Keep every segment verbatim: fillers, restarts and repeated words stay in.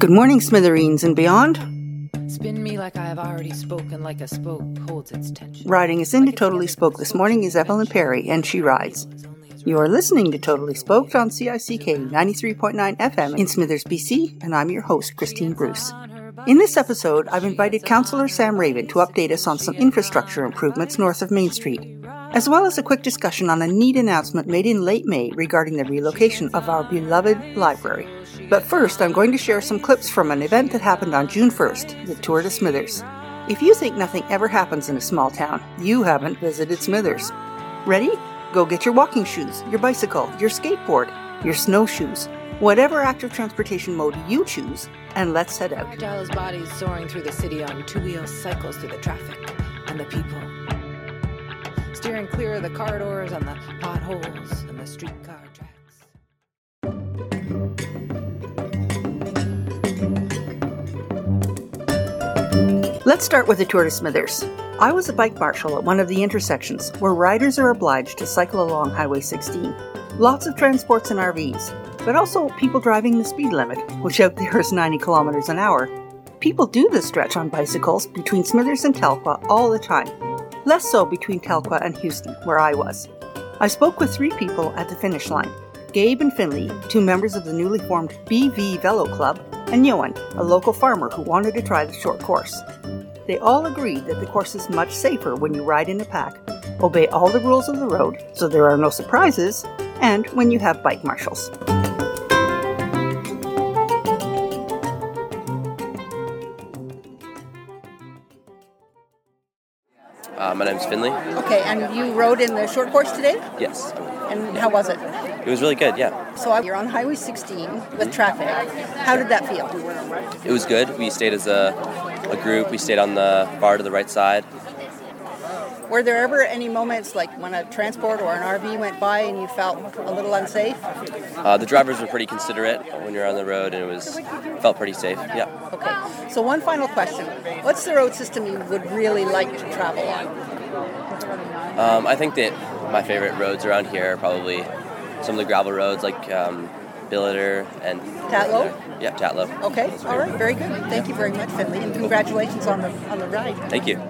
Good morning, Smithereens and beyond. Spin me like I have already spoken, like a spoke holds its tension. Riding us into Totally Spoke this morning is Evelyn Perry, and she rides. You are listening to Totally Spoke on C I C K ninety-three point nine F M in Smithers, B C, and I'm your host, Christine Bruce. In this episode, I've invited Councillor Sam Raven to update us on some infrastructure improvements north of Main Street, as well as a quick discussion on a neat announcement made in late May regarding the relocation of our beloved library. But first, I'm going to share some clips from an event that happened on June first, the Tour de Smithers. If you think nothing ever happens in a small town, you haven't visited Smithers. Ready? Go get your walking shoes, your bicycle, your skateboard, your snowshoes, whatever active transportation mode you choose, and let's head out. Dallas bodies soaring through the city on two-wheel cycles through the traffic and the people. Steering clear of the car doors and the potholes and the streetcar tracks. Let's start with the Tour de Smithers. I was a bike marshal at one of the intersections where riders are obliged to cycle along Highway sixteen. Lots of transports and R Vs, but also people driving the speed limit, which out there is ninety kilometers an hour. People do this stretch on bicycles between Smithers and Telkwa all the time. Less so between Telkwa and Houston, where I was. I spoke with three people at the finish line. Gabe and Finley, two members of the newly formed B V Velo Club, and Johan, a local farmer who wanted to try the short course. They all agreed that the course is much safer when you ride in a pack, obey all the rules of the road so there are no surprises, and when you have bike marshals. Uh, my name's Finley. Okay, and you rode in the short course today? Yes. And how was it? It was really good, yeah. So you're on Highway sixteen with traffic. How did that feel? It was good. We stayed as a, a group. We stayed on the far to the right side. Were there ever any moments like when a transport or an R V went by and you felt a little unsafe? Uh, the drivers were pretty considerate when you're on the road, and it was felt pretty safe, yeah. Okay, so one final question. What's the road system you would really like to travel on? Um, I think that my favorite roads around here are probably some of the gravel roads like um, Billiter and... Tatlow? Yeah, Tatlow. Okay, all right, very good. Thank you very much, Finley, and congratulations on the on the ride. Thank you.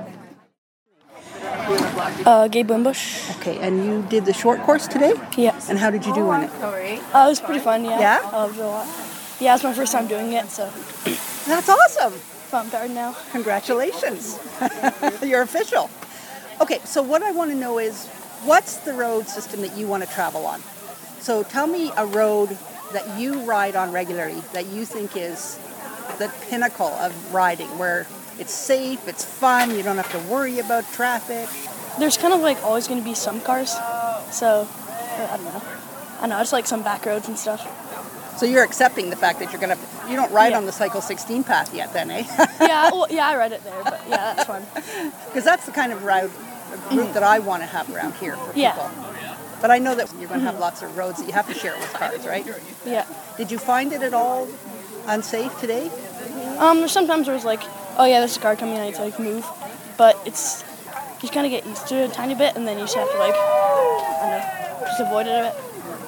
Uh, Gabe Wimbush. Okay, and you did the short course today? Yes. And how did you do on it? Uh, it was pretty fun, yeah. Yeah? I loved it a lot. Yeah, it's my first time doing it, so That's awesome. I'm tired now. Congratulations. You're official. Okay, so what I want to know is, what's the road system that you want to travel on? So tell me a road that you ride on regularly that you think is the pinnacle of riding, where it's safe, it's fun, you don't have to worry about traffic. There's kind of like always going to be some cars, so uh, I don't know. I know, it's like some back roads and stuff. So you're accepting the fact that you're going to, you don't ride Yeah. on the Cycle sixteen path yet then, eh? yeah, well, yeah, I ride it there, but yeah, that's fun. Because that's the kind of route, route that I want to have around here for Yeah. people. But I know that you're going to have lots of roads that you have to share with cars, right? Yeah. Did you find it at all unsafe today? Um, there's sometimes where it's like, oh yeah, there's a car coming, I need to like move, but it's, you just kind of get used to it a tiny bit, and then you just have to like, I don't know, just avoid it a bit.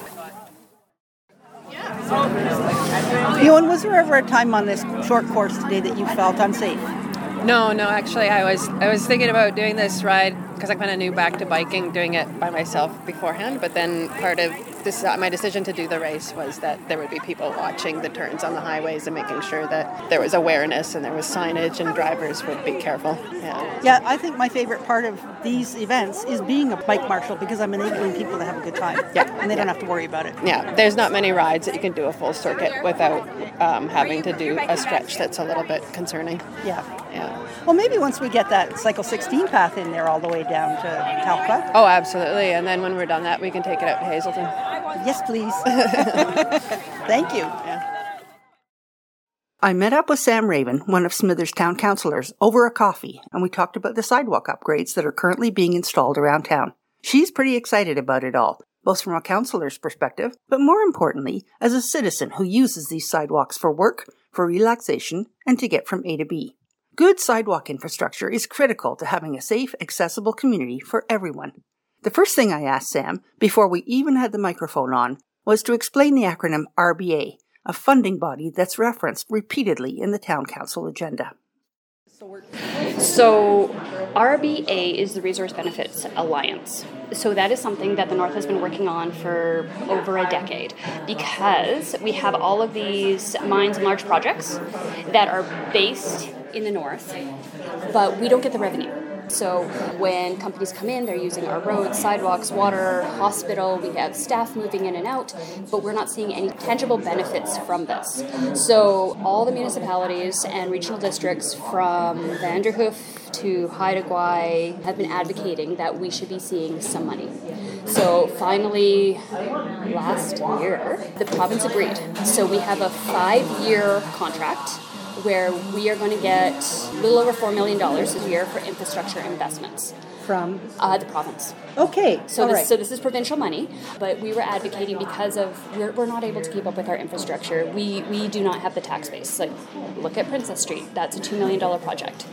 Ewan, was there ever a time on this short course today that you felt unsafe? No, no, actually I was I was thinking about doing this ride because I'm kind of new back to biking, doing it by myself beforehand, but then part of this, my decision to do the race was that there would be people watching the turns on the highways and making sure that there was awareness and there was signage and drivers would be careful. Yeah, Yeah, I think my favorite part of these events is being a bike marshal because I'm enabling people to have a good time. Yeah. And they don't have to worry about it. yeah. There's not many rides that you can do a full circuit without um, having to do a stretch that's a little bit concerning. Yeah. Yeah. Well, maybe once we get that Cycle sixteen path in there all the way down to Talca. Oh, absolutely. And then when we're done that, we can take it out to Hazelton. Yes, please. Thank you. Yeah. I met up with Sam Raven, one of Smithers town councillors, over a coffee, and we talked about the sidewalk upgrades that are currently being installed around town. She's pretty excited about it all, both from a councillor's perspective, but more importantly, as a citizen who uses these sidewalks for work, for relaxation, and to get from A to B. Good sidewalk infrastructure is critical to having a safe, accessible community for everyone. The first thing I asked Sam, before we even had the microphone on, was to explain the acronym R B A, a funding body that's referenced repeatedly in the Town Council agenda. So R B A is the Resource Benefits Alliance. So that is something that the North has been working on for over a decade, because we have all of these mines and large projects that are based in the North, but we don't get the revenue. So when companies come in, they're using our roads, sidewalks, water, hospital, we have staff moving in and out, but we're not seeing any tangible benefits from this. So all the municipalities and regional districts from Vanderhoof to Haida Gwaii have been advocating that we should be seeing some money. So finally, last year, the province agreed. So we have a five-year contract where we are going to get a little over four million dollars a year for infrastructure investments. From? Uh, the province. Okay, so all this, right. So this is provincial money, but we were advocating because of, we're, we're not able to keep up with our infrastructure. We we do not have the tax base. Like, look at Princess Street. That's a two million dollars project.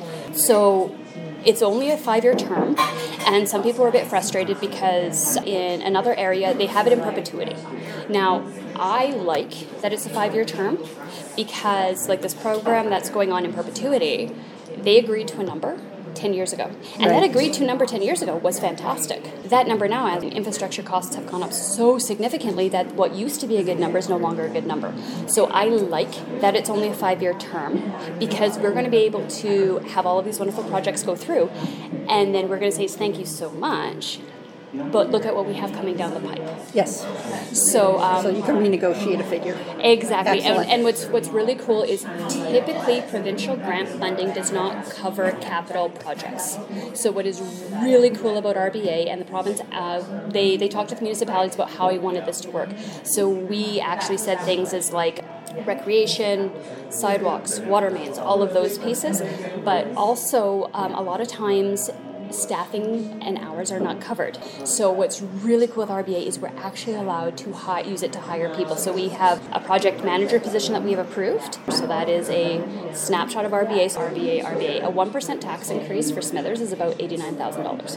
So it's only a five-year term, and some people were a bit frustrated because in another area, they have it in perpetuity. Now, I like that it's a five-year term because, like, this program that's going on in perpetuity, they agreed to a number ten years ago. And right. that agreed to number ten years ago was fantastic. That number now, as infrastructure costs have gone up so significantly that what used to be a good number is no longer a good number. So I like that it's only a five-year term because we're going to be able to have all of these wonderful projects go through, and then we're going to say thank you so much, but look at what we have coming down the pipe. Yes. So um, so you can renegotiate a figure. Exactly. And, and what's what's really cool is typically provincial grant funding does not cover capital projects. So what is really cool about R B A and the province, uh, they, they talked with municipalities about how we wanted this to work. So we actually said things as like recreation, sidewalks, water mains, all of those pieces. But also um, a lot of times staffing and hours are not covered. So what's really cool with R B A is we're actually allowed to hi- use it to hire people. So we have a project manager position that we have approved. So that is a snapshot of R B A. So R B A, R B A. A one percent tax increase for Smithers is about eighty-nine thousand dollars.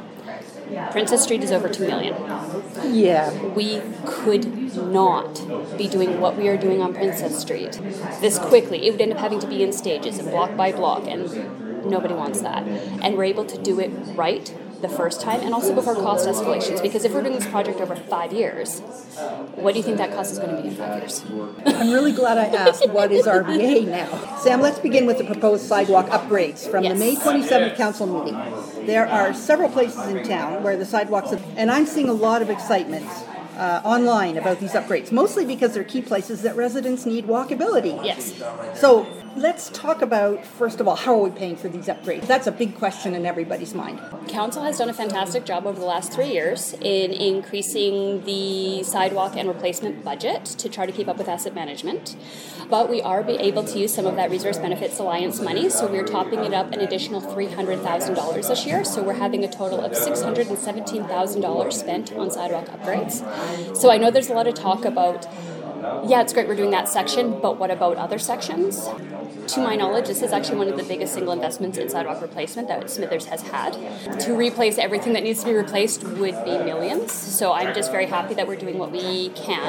Princess Street is over two million dollars. Yeah. We could not be doing what we are doing on Princess Street this quickly. It would end up having to be in stages and block by block, and nobody wants that. And we're able to do it right the first time and also before cost escalations, because if we're doing this project over five years, what do you think that cost is going to be in five years? I'm really glad I asked what is R B A now. Sam, let's begin with the proposed sidewalk upgrades from yes. the May twenty-seventh council meeting. There are several places in town where the sidewalks have, and I'm seeing a lot of excitement Uh, online about these upgrades, mostly because they're key places that residents need walkability. Yes. So let's talk about, first of all, how are we paying for these upgrades? That's a big question in everybody's mind. Council has done a fantastic job over the last three years in increasing the sidewalk and replacement budget to try to keep up with asset management. But we are be able to use some of that Resource Benefits Alliance money, so we're topping it up an additional three hundred thousand dollars this year. So we're having a total of six hundred seventeen thousand dollars spent on sidewalk upgrades. So I know there's a lot of talk about, yeah, it's great we're doing that section, but what about other sections? To my knowledge, this is actually one of the biggest single investments in sidewalk replacement that Smithers has had. To replace everything that needs to be replaced would be millions. So I'm just very happy that we're doing what we can.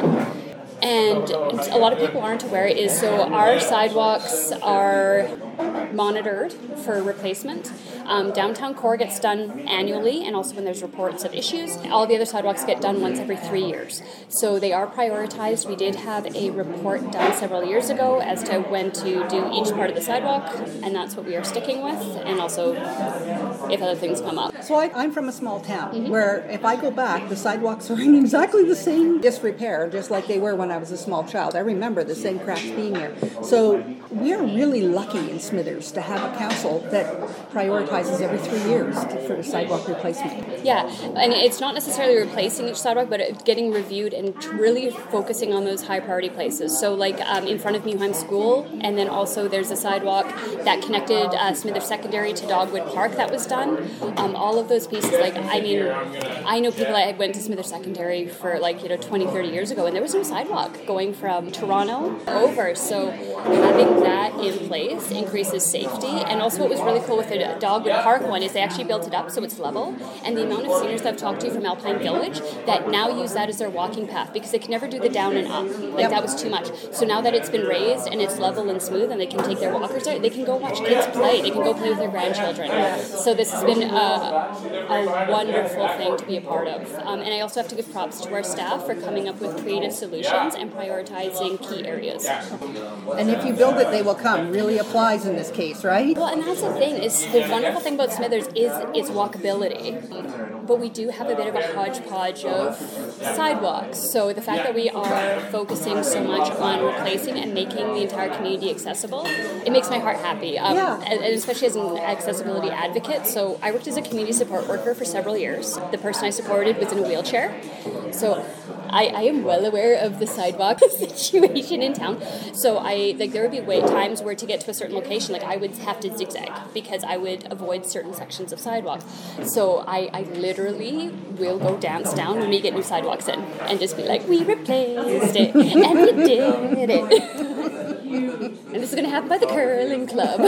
And a lot of people aren't aware is so our sidewalks are monitored for replacement. Um, downtown core gets done annually, and also when there's reports of issues. All the other sidewalks get done once every three years. So they are prioritized. We did have a report done several years ago as to when to do each part of the sidewalk, and that's what we are sticking with, and also if other things come up. So I, I'm from a small town mm-hmm. where if I go back, the sidewalks are in exactly the same disrepair, just like they were when I was a small child. I remember the same cracks being here. So we're really lucky in Smithers to have a council that prioritizes every three years for sidewalk replacement. Yeah, and it's not necessarily replacing each sidewalk, but getting reviewed and really focusing on those high priority places. So like um, in front of Newheim School, and then also there's a sidewalk that connected uh, Smithers Secondary to Dogwood Park that was done. Um, all of those pieces, like, I mean, I know people that went to Smithers Secondary for like, you know, twenty, thirty years ago, and there was no sidewalk going from Toronto over. So having that in place increases safety. And also what was really cool with the Dogwood Wood Park one is they actually built it up so it's level, and the amount of seniors that I've talked to from Alpine Village that now use that as their walking path because they can never do the down and up. Like yep. that was too much. So now that it's been raised and it's level and smooth and they can take their walkers there, they can go watch kids play. They can go play with their grandchildren. So this has been a, a wonderful thing to be a part of. Um, and I also have to give props to our staff for coming up with creative solutions and prioritizing key areas. And if you build it, they will come. Really applies in this case, right? Well, and that's the thing, is the wonderful thing about Smithers is its walkability. But we do have a bit of a hodgepodge of sidewalks. So the fact that we are focusing so much on replacing and making the entire community accessible, it makes my heart happy. Um, yeah. And especially as an accessibility advocate. So I worked as a community support worker for several years. The person I supported was in a wheelchair. So I, I am well aware of the sidewalk situation in town. So I like there would be wait times where to get to a certain location, like I would have to zigzag because I would avoid certain sections of sidewalks. So I, I literally will go dance down when we get new sidewalks in and just be like, we replaced it and we did it. And this is going to happen by the curling club.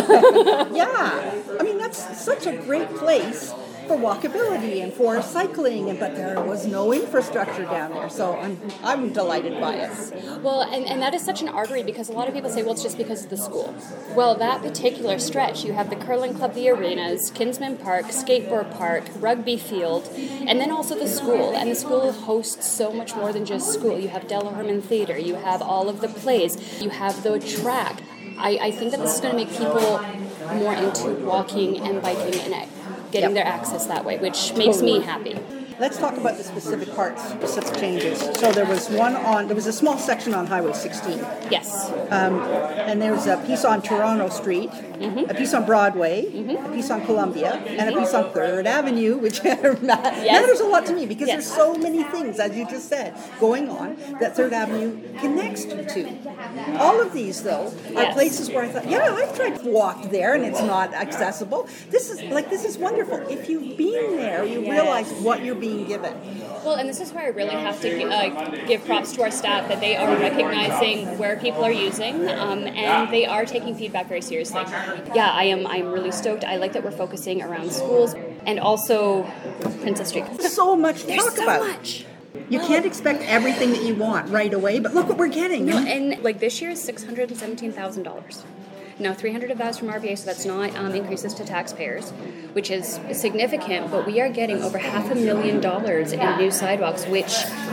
Yeah. I mean, that's such a great place for walkability and for cycling, and but there was no infrastructure down there, so I'm I'm delighted by it. Well, and, and that is such an artery because a lot of people say, well, it's just because of the school. Well, that particular stretch, you have the curling club, the arenas, Kinsman Park, skateboard park, rugby field, and then also the school. And the school hosts so much more than just school. You have Della Herman Theater, you have all of the plays, you have the track. I, I think that this is going to make people more into walking and biking and getting yep. their access that way, which makes totally. me happy. Let's talk about the specific parts, specific changes. So there was one on, there was a small section on Highway sixteen. Yes. Um, and there was a piece on Toronto Street, mm-hmm. a piece on Broadway, mm-hmm. a piece on Columbia, mm-hmm. and a piece on third Avenue, which yes. matters a lot to me because yes. there's so many things, as you just said, going on that third Avenue connects you to. All of these, though, are yes. places where I thought, yeah, I've tried to walk there and it's not accessible. This is, like, this is wonderful. If you've been there, you realize what you're being given. Well, and this is where I really have to uh, give props to our staff that they are recognizing where people are using, um, and they are taking feedback very seriously. Yeah, I am. I'm really stoked. I like that we're focusing around schools and also Princess Street. So much to There's talk so about. Much. You can't expect everything that you want right away, but look what we're getting. No, and like this year is six hundred seventeen thousand dollars. Now, three hundred of that is from R V A, so that's not um, increases to taxpayers, which is significant, but we are getting over half a million dollars in new sidewalks, which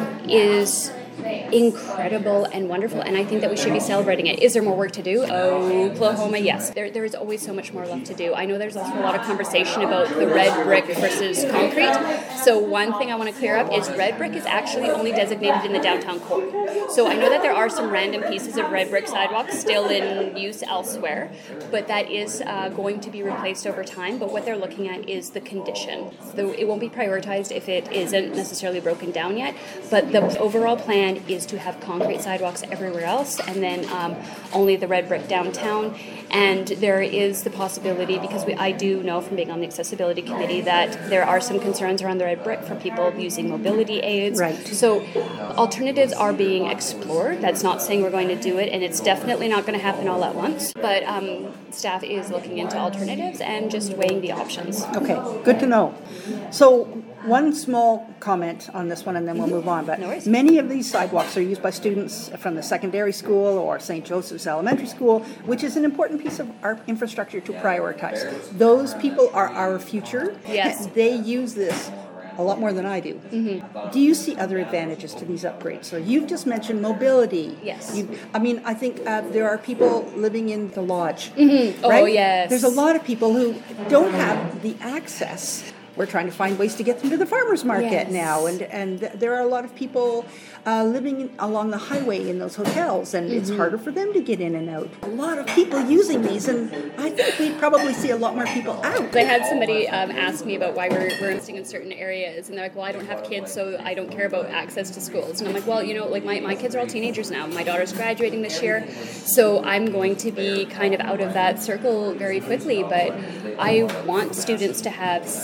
is incredible and wonderful, and I think that we should be celebrating it. Is there more work to do? Oklahoma, yes. There, there is always so much more left to do. I know there's also a lot of conversation about the red brick versus concrete. So one thing I want to clear up is red brick is actually only designated in the downtown core. So I know that there are some random pieces of red brick sidewalks still in use elsewhere, but that is uh, going to be replaced over time. But what they're looking at is the condition. So it won't be prioritized if it isn't necessarily broken down yet, but the overall plan is to have concrete sidewalks everywhere else, and then um, only the red brick downtown. And there is the possibility, because we, I do know from being on the accessibility committee that there are some concerns around the red brick for people using mobility aids. Right. So alternatives are being explored. That's not saying we're going to do it, and it's definitely not going to happen all at once. But um, staff is looking into alternatives and just weighing the options. Okay, good to know. So one small comment on this one, and then we'll move on. But no many of these sidewalks are used by students from the secondary school or Saint Joseph's Elementary School, which is an important piece of our infrastructure to prioritize. Those people are our future. Yes. They use this a lot more than I do. Mm-hmm. Do you see other advantages to these upgrades? So you've just mentioned mobility. Yes. You, I mean, I think uh, there are people living in the lodge. Mm-hmm. Right? Oh, yes. There's a lot of people who don't have the access. We're trying to find ways to get them to the farmers market yes. now, and and there are a lot of people uh, living in, along the highway in those hotels, and mm-hmm. it's harder for them to get in and out. A lot of people using these, and I think we'd probably see a lot more people out. I had somebody um, ask me about why we're, we're investing in certain areas, and they're like, well, I don't have kids, so I don't care about access to schools. And I'm like, well, you know, like my, my kids are all teenagers now. My daughter's graduating this year, so I'm going to be kind of out of that circle very quickly, but I want students to have safe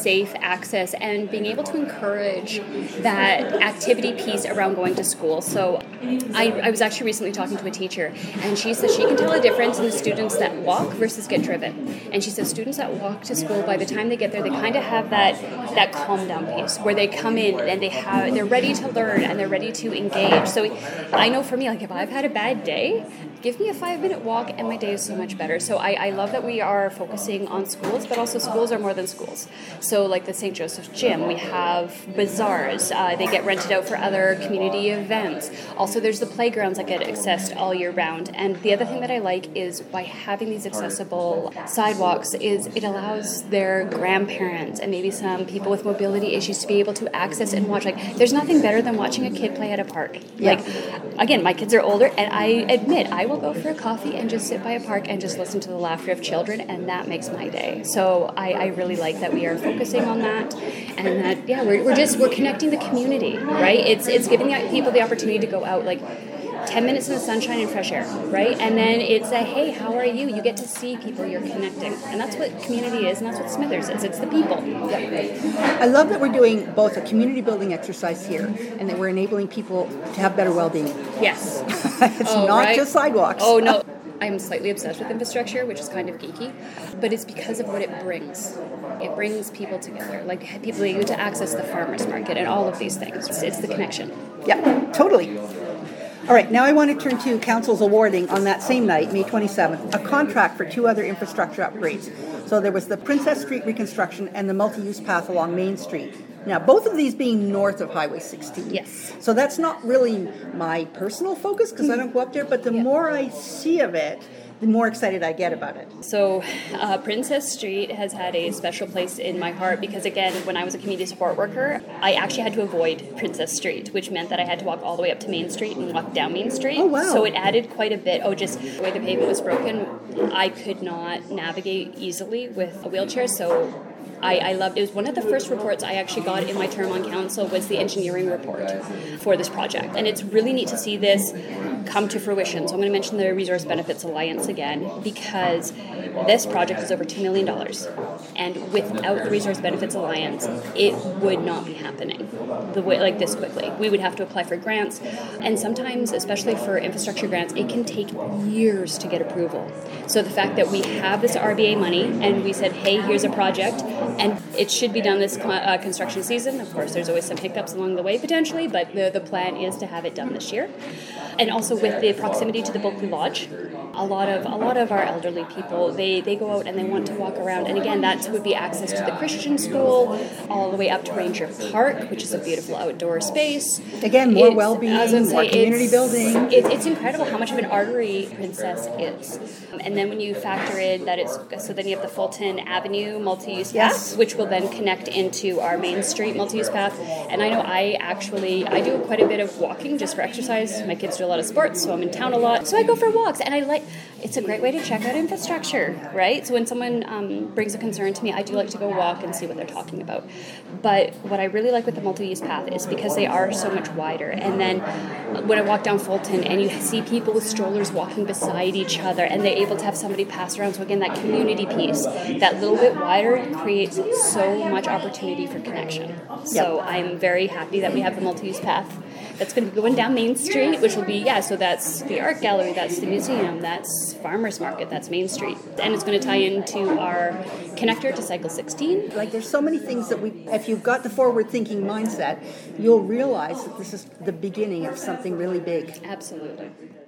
access and being able to encourage that activity piece around going to school. So I, I was actually recently talking to a teacher, and she says she can tell a difference in the students that walk versus get driven. And she says students that walk to school, by the time they get there, they kind of have that that calm down piece where they come in and they have they're ready to learn and they're ready to engage. So I know for me, like if I've had a bad day, give me a five minute walk and my day is so much better. So I, I love that we are focusing on schools, but also schools are more than schools. So like the Saint Joseph's Gym, we have bazaars. Uh, they get rented out for other community events. Also, there's the playgrounds that get accessed all year round. And the other thing that I like is by having these accessible sidewalks is it allows their grandparents and maybe some people with mobility issues to be able to access and watch. Like, there's nothing better than watching a kid play at a park. Yeah. Like, again, my kids are older, and I admit I will go for a coffee and just sit by a park and just listen to the laughter of children, and that makes my day. So I, I really like that we are focusing on that, and that yeah, we're, we're just we're connecting the community, right? It's it's giving the people the opportunity to go out, like ten minutes in the sunshine and fresh air, right? And then it's a, hey, how are you? You get to see people, you're connecting. And that's what community is, and that's what Smithers is. It's the people. I love that we're doing both a community building exercise here and that we're enabling people to have better well-being. Yes. It's oh, not right? just sidewalks. Oh, no. I'm slightly obsessed with infrastructure, which is kind of geeky, but it's because of what it brings. It brings people together, like people able to access the farmers market and all of these things. It's, it's the connection. Yeah, totally. All right, now I want to turn to Council's awarding on that same night, May twenty-seventh, a contract for two other infrastructure upgrades. So there was the Princess Street reconstruction and the multi-use path along Main Street. Now, both of these being north of Highway sixteen. Yes. So that's not really my personal focus because I don't go up there, but the yeah. more I see of it, the more excited I get about it. So uh, Princess Street has had a special place in my heart because, again, when I was a community support worker, I actually had to avoid Princess Street, which meant that I had to walk all the way up to Main Street and walk down Main Street. Oh, wow. So it added quite a bit. Oh, just the way the pavement was broken, I could not navigate easily with a wheelchair, so I, I loved it. It was one of the first reports I actually got in my term on council was the engineering report for this project. And it's really neat to see this come to fruition. So I'm going to mention the Resource Benefits Alliance again because this project is over two million dollars. And without the Resource Benefits Alliance, it would not be happening the way like this quickly. We would have to apply for grants. And sometimes, especially for infrastructure grants, it can take years to get approval. So the fact that we have this R B A money and we said, hey, here's a project, and it should be done this uh, construction season. Of course, there's always some hiccups along the way potentially, but the, the plan is to have it done this year. And also with the proximity to the Bulkley Lodge, a lot of a lot of our elderly people, they, they go out and they want to walk around. And again, that would be access to the Christian school, all the way up to Ranger Park, which is a beautiful outdoor space. Again, more it's, well-being, more say, community it's, building. It, it's incredible how much of an artery Princess is. And then when you factor in that it's, so then you have the Fulton Avenue multi-use Yes. path, which will then connect into our Main Street multi-use path. And I know I actually, I do quite a bit of walking just for exercise. My kids do a lot of sports, so I'm in town a lot. So I go for walks, and I like, it's a great way to check out infrastructure, right? So when someone um, brings a concern to me, I do like to go walk and see what they're talking about. But what I really like with the multi-use path is because they are so much wider. And then when I walk down Fulton and you see people with strollers walking beside each other and they're able to have somebody pass around. So again, that community piece, that little bit wider creates so much opportunity for connection. So yep. I'm very happy that we have the multi-use path that's going to be going down Main Street, which will be, yeah, so that's the art gallery, that's the museum, that's Farmers Market, that's Main Street. And it's going to tie into our connector to Cycle sixteen. Like there's so many things that we, if you've got the forward-thinking mindset, you'll realize that this is the beginning of something really big. Absolutely.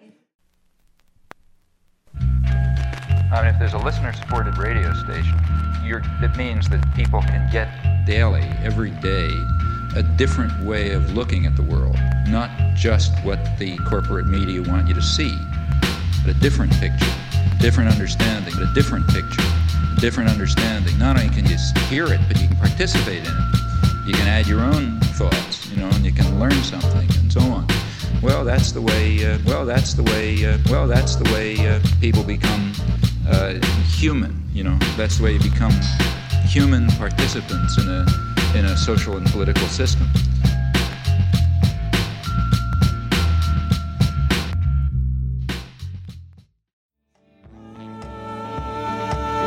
I mean, if there's a listener-supported radio station, you're, it means that people can get daily, every day, a different way of looking at the world, not just what the corporate media want you to see, but a different picture, different understanding, but a different picture, a different understanding. Not only can you hear it, but you can participate in it. You can add your own thoughts, you know, and you can learn something, and so on. Well, that's the way. Uh, well, that's the way. Uh, well, that's the way uh, people become uh, human. You know, that's the way you become human participants in a in a social and political system.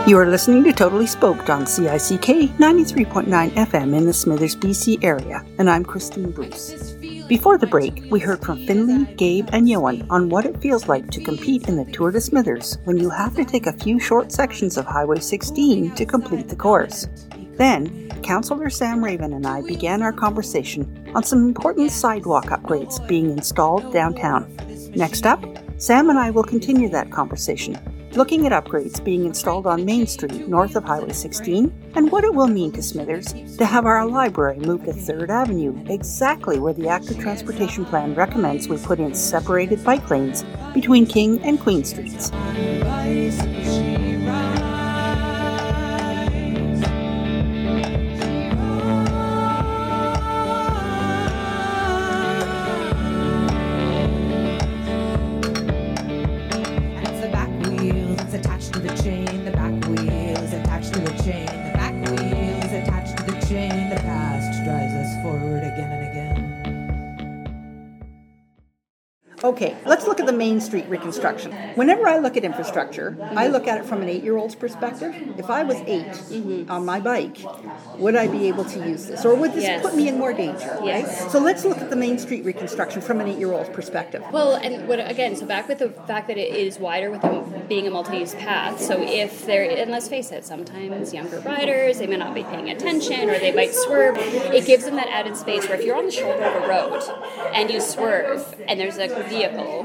You are listening to Totally Spoked on C I C K ninety-three point nine F M in the Smithers, B C area, and I'm Christine Bruce. Before the break, we heard from Finley, Gabe, and Johan on what it feels like to compete in the Tour de Smithers when you have to take a few short sections of Highway sixteen to complete the course. Then, Councillor Sam Raven and I began our conversation on some important sidewalk upgrades being installed downtown. Next up, Sam and I will continue that conversation, looking at upgrades being installed on Main Street north of Highway sixteen and what it will mean to Smithers to have our library moved to third Avenue, exactly where the Active Transportation Plan recommends we put in separated bike lanes between King and Queen Streets. Okay, let's look at the Main Street reconstruction. Whenever I look at infrastructure, mm-hmm. I look at it from an eight-year-old's perspective. If I was eight mm-hmm. on my bike, would I be able to use this? Or would this yes. put me in more danger, yes. right? So let's look at the Main Street reconstruction from an eight-year-old's perspective. Well, and what, again, so back with the fact that it is wider with it being a multi-use path. So if they're, and let's face it, sometimes younger riders, they may not be paying attention or they might swerve. It gives them that added space where if you're on the shoulder of a road and you swerve and there's a vehicle,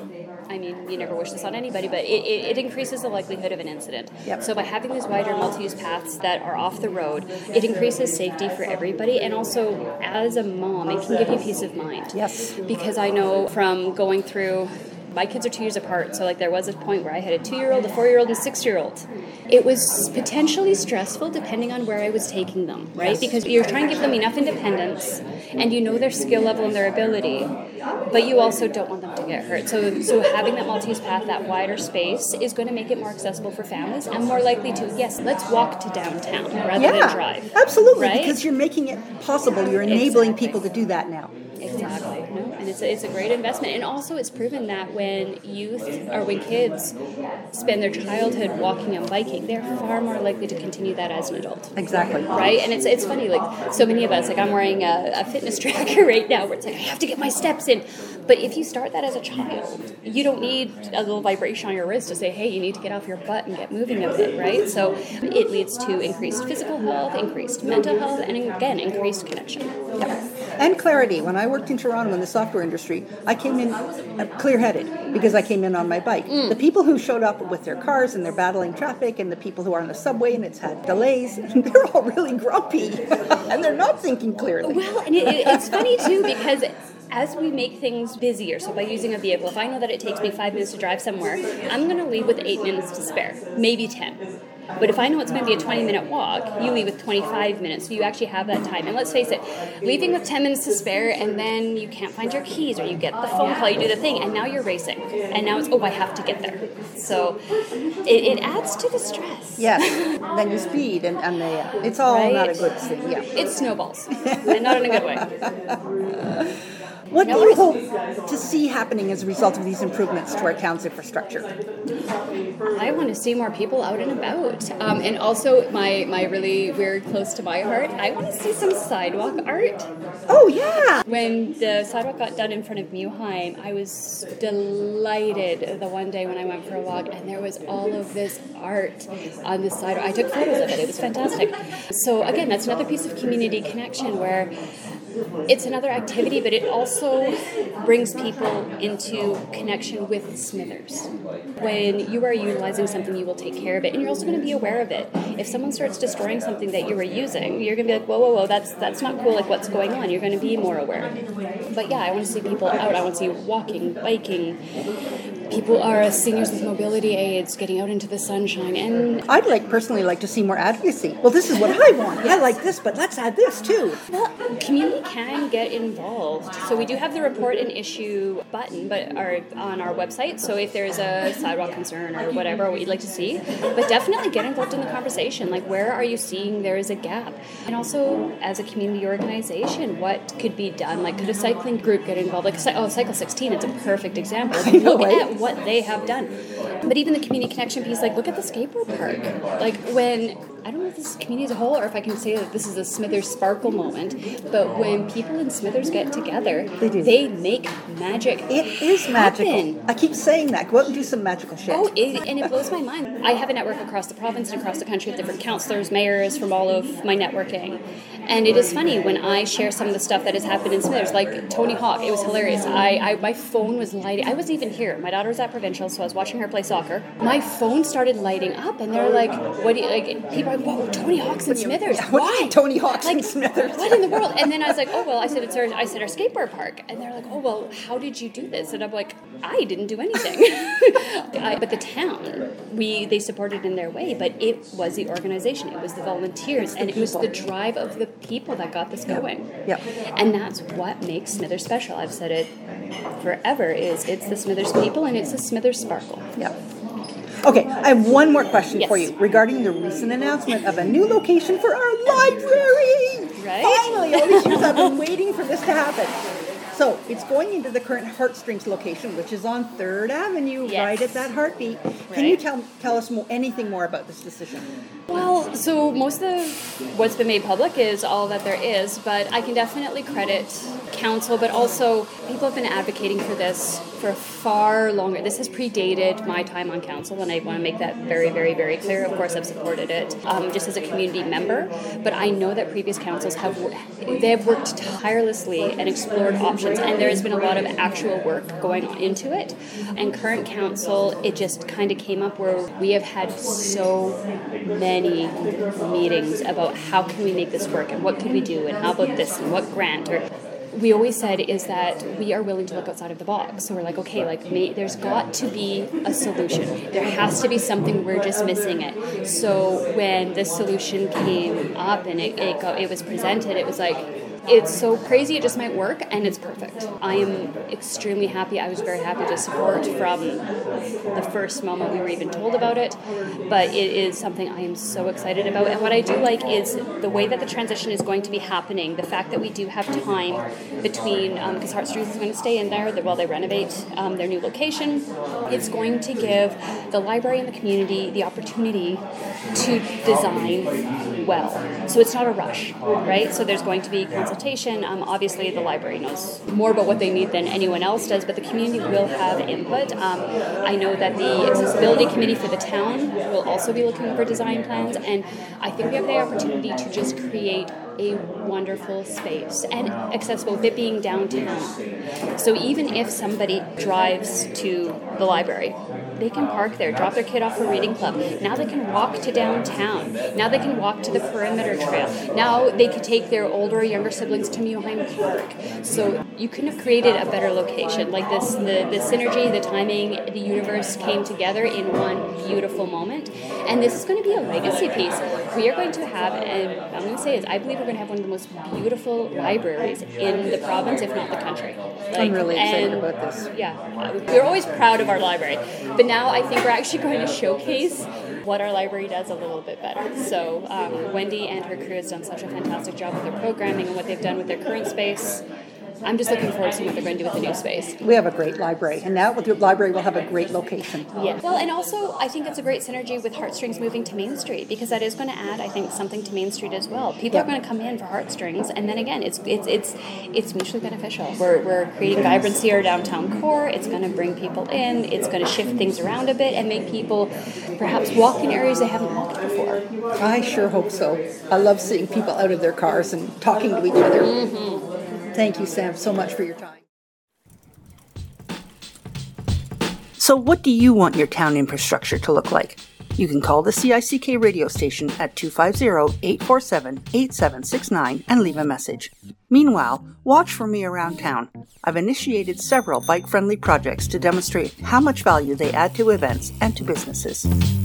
I mean, you never wish this on anybody, but it, it, it increases the likelihood of an incident. Yep. So by having these wider multi-use paths that are off the road, it increases safety for everybody, and also as a mom, it can give you peace of mind. Yes. Because I know from going through, my kids are two years apart, so like there was a point where I had a two-year-old, a four-year-old, and a six-year-old. It was potentially stressful depending on where I was taking them, right? Yes. Because you're trying to give them enough independence, and you know their skill level and their ability, but you also don't want them to get hurt. So, so having that multi-use path, that wider space, is going to make it more accessible for families and more likely to, yes, let's walk to downtown rather yeah, than drive. Absolutely, right? Because you're making it possible. You're enabling exactly. people to do that now. Exactly. No? And it's a, it's a great investment. And also it's proven that when youth or when kids spend their childhood walking and biking, they're far more likely to continue that as an adult. Exactly. Right? And it's it's funny, like so many of us, like I'm wearing a, a fitness tracker right now where it's like, I have to get my steps in. But if you start that as a child, you don't need a little vibration on your wrist to say, hey, you need to get off your butt and get moving a bit, right? So it leads to increased physical health, increased mental health, and again, increased connection. Yeah. And clarity. When I worked in Toronto in the software industry, I came in clear-headed because I came in on my bike. Mm. The people who showed up with their cars and they're battling traffic, and the people who are on the subway and it's had delays, they're all really grumpy and they're not thinking clearly. Well, and it, it's funny too because as we make things busier, so by using a vehicle, if I know that it takes me five minutes to drive somewhere, I'm going to leave with eight minutes to spare, maybe ten. But if I know it's going to be a twenty-minute walk, you leave with twenty-five minutes, so you actually have that time. And let's face it, leaving with ten minutes to spare, and then you can't find your keys, or you get the phone call, you do the thing, and now you're racing. And now it's, oh, I have to get there. So it, it adds to the stress. Yes. Then you speed, and, and they, uh, it's all right? Not a good thing. Yeah. It snowballs, and not in a good way. What do you hope to see happening as a result of these improvements to our town's infrastructure? I want to see more people out and about. Um, and also, my, my really very close to my heart, I want to see some sidewalk art. Oh, yeah! When the sidewalk got done in front of Muheim, I was delighted the one day when I went for a walk, and there was all of this art on the sidewalk. I took photos of it. It was fantastic. So, again, that's another piece of community connection where it's another activity, but it also brings people into connection with Smithers. When you are utilizing something, you will take care of it, and you're also going to be aware of it. If someone starts destroying something that you were using, you're going to be like, whoa, whoa, whoa, that's that's not cool, like what's going on? You're going to be more aware. But yeah, I want to see people out. I want to see walking, biking. People are seniors with mobility aids getting out into the sunshine. And I'd like personally like to see more advocacy. Well, this is what I want. Yes. I like this, but let's add this too. Well, community can get involved. So we do have the report and issue button, but are on our website. So if there's a sidewalk concern or whatever, what you'd like to see, but definitely get involved in the conversation. Like, where are you seeing there is a gap? And also, as a community organization, what could be done? Like, could a cycling group get involved? Like, oh, Cycle sixteen, it's a perfect example. Look at what they have done. But even the community connection piece, like look at the skateboard park. Like when, I don't know if this is community as a whole or if I can say that this is a Smithers Sparkle moment, but when people in Smithers get together, they, do. they make magic It is magical. happen. I keep saying that. Go out and do some magical shit. Oh, it, and it blows my mind. I have a network across the province and across the country with different councillors, mayors from all of my networking. And it is funny when I share some of the stuff that has happened in Smithers, like Tony Hawk. It was hilarious. I, I my phone was lighting. I wasn't even here. My daughter was at Provincial, so I was watching her play soccer. My phone started lighting up, and they're like, "What do you like?" People are like, "Whoa, Tony Hawk's in Smithers! What Why? do you mean Tony Hawk's like, in Smithers? What in the world?" And then I was like, "Oh well," I said, "It's our," I said, "our skateboard park," and they're like, "Oh well, how did you do this?" And I'm like, "I didn't do anything." I, but the town, we they supported in their way, but it was the organization, it was the volunteers, and it was the drive of the people that got this going. Yep. And that's what makes Smithers special. I've said it forever, is it's the Smithers people and it's the Smithers Sparkle. Yeah. Okay, I have one more question Yes. for you regarding the recent announcement of a new location for our library. Right? Finally, all these years I've been waiting for this to happen. So it's going into the current Heartstrings location, which is on Third Avenue, Yes. right at that heartbeat. Can Right. you tell tell us more, anything more about this decision? Well, so most of what's been made public is all that there is, but I can definitely credit council, but also people have been advocating for this for far longer. This has predated my time on council, and I want to make that very, very, very clear. Of course, I've supported it um, just as a community member, but I know that previous councils have they have worked tirelessly and explored options, and there has been a lot of actual work going into it. And current council, it just kind of came up where we have had so many meetings about how can we make this work and what could we do and how about this and what grant or we always said is that we are willing to look outside of the box. So we're like, okay, like may, there's got to be a solution. There has to be something, we're just missing it. So when this solution came up and it it, got, it was presented, it was like, it's so crazy, it just might work, and it's perfect. I am extremely happy. I was very happy to support from the first moment we were even told about it, but it is something I am so excited about. And what I do like is the way that the transition is going to be happening, the fact that we do have time between, because um, Heartstrings is going to stay in there while they renovate um, their new location. It's going to give the library and the community the opportunity to design well. So it's not a rush, right? So there's going to be consultation. Um, obviously, the library knows more about what they need than anyone else does, but the community will have input. Um, I know that the accessibility committee for the town will also be looking for design plans, and I think we have the opportunity to just create a wonderful space and accessible with it being downtown. So even if somebody drives to the library, they can park there, drop their kid off for reading club. Now they can walk to downtown. Now they can walk to the perimeter trail. Now they could take their older or younger siblings to Mueheim Park. So you couldn't have created a better location. Like this, the, the synergy, the timing, the universe came together in one beautiful moment. And this is going to be a legacy piece. We are going to have, and I'm going to say is, I believe we're going to have one of the most beautiful libraries in the province, if not the country. Like, I'm really excited and, about this. Yeah, we're always proud of our library, but now I think we're actually going to showcase what our library does a little bit better. So um, Wendy and her crew has done such a fantastic job with their programming and what they've done with their current space. I'm just looking forward to what they're going to do with the new space. We have a great library, and now with the library we'll have a great location. Yeah. Well, and also I think it's a great synergy with Heartstrings moving to Main Street, because that is going to add, I think, something to Main Street as well. People Yep. are going to come in for Heartstrings, and then again, it's it's it's it's mutually beneficial. We're we're creating vibrancy in our downtown core. It's going to bring people in. It's going to shift things around a bit and make people perhaps walk in areas they haven't walked before. I sure hope so. I love seeing people out of their cars and talking to each other. Mm-hmm. Thank you, Sam, so much for your time. So what do you want your town infrastructure to look like? You can call the C I C K radio station at two five zero, eight four seven, eight seven six nine and leave a message. Meanwhile, watch for me around town. I've initiated several bike-friendly projects to demonstrate how much value they add to events and to businesses.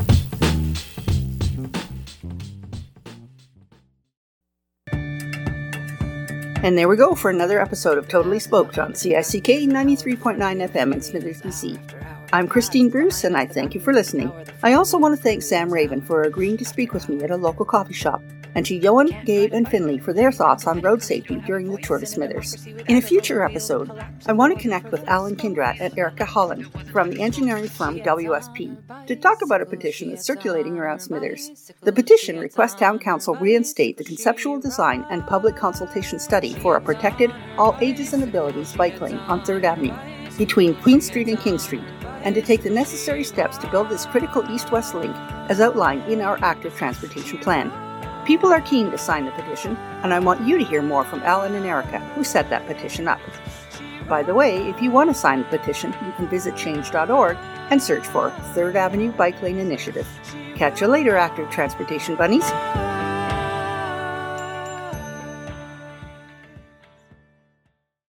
And there we go for another episode of Totally Spoked on C I C K ninety-three point nine F M in Smithers, B C. I'm Christine Bruce, and I thank you for listening. I also want to thank Sam Raven for agreeing to speak with me at a local coffee shop. and to Johan, Gabe, and Finley for their thoughts on road safety during the Tour de Smithers. In a future episode, I want to connect with Alan Kindrat and Erica Holland from the engineering firm W S P to talk about a petition that's circulating around Smithers. The petition requests Town Council reinstate the conceptual design and public consultation study for a protected, all ages and abilities bike lane on third Avenue between Queen Street and King Street, and to take the necessary steps to build this critical east-west link as outlined in our active transportation plan. People are keen to sign the petition, and I want you to hear more from Alan and Erica, who set that petition up. By the way, if you want to sign the petition, you can visit change dot org and search for third Avenue Bike Lane Initiative. Catch you later, active transportation bunnies.